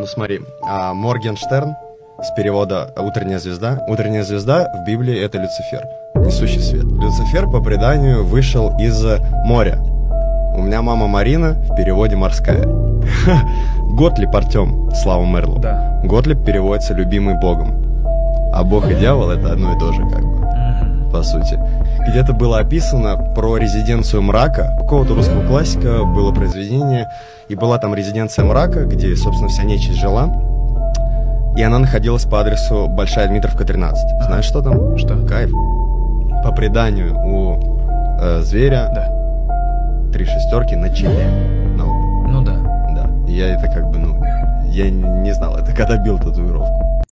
смотри, Моргенштерн с перевода «Утренняя звезда». «Утренняя звезда» в Библии — это Люцифер, несущий свет. Люцифер, по преданию, вышел из моря. У меня мама Марина, в переводе «морская». Готлиб Артем, Слава Мэрлоу. Да. Готлиб переводится «любимый Богом». А Бог и дьявол — это одно и то же, как бы, по сути. Где-то было описано про резиденцию мрака. У какого-то русского классика было произведение, и была там резиденция мрака, где, собственно, вся нечисть жила. И она находилась по адресу Большая Дмитровка, 13. Знаешь, что там? Что? Кайф. По преданию у зверя, Да. 3 шестерки на челе. Ну да. Да. И я это как бы, я не знал это, когда бил татуировку.